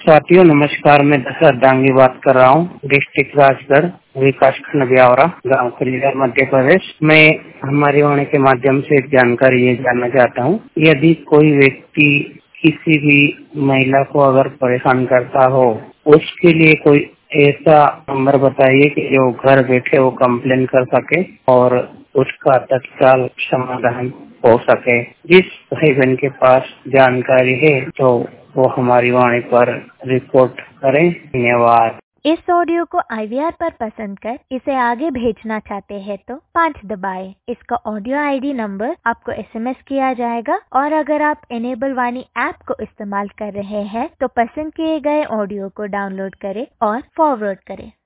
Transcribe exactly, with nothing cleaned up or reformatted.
साथियों नमस्कार, मैं दशरथ डांगी बात कर रहा हूँ। डिस्ट्रिक्ट राजगढ़, विकास खंड ब्यावरा, गाँव खलीगढ़, मध्य प्रदेश। मैं हमारी वाणी के माध्यम से एक जानकारी ये जानना चाहता हूँ। यदि कोई व्यक्ति किसी भी महिला को अगर परेशान करता हो, उसके लिए कोई ऐसा नंबर बताइए कि जो घर बैठे वो कंप्लेन कर सके और उसका तत्काल समाधान हो सके। जिस भाई बहन के पास जानकारी है तो वो हमारी वाणी पर रिपोर्ट करें। धन्यवाद। इस ऑडियो को आई वी आर पर पसंद कर इसे आगे भेजना चाहते हैं तो पाँच दबाएं। इसका ऑडियो आई डी नंबर आपको एस एम एस किया जाएगा और अगर आप एनेबल वाणी ऐप को इस्तेमाल कर रहे हैं तो पसंद किए गए ऑडियो को डाउनलोड करें और फॉरवर्ड करें।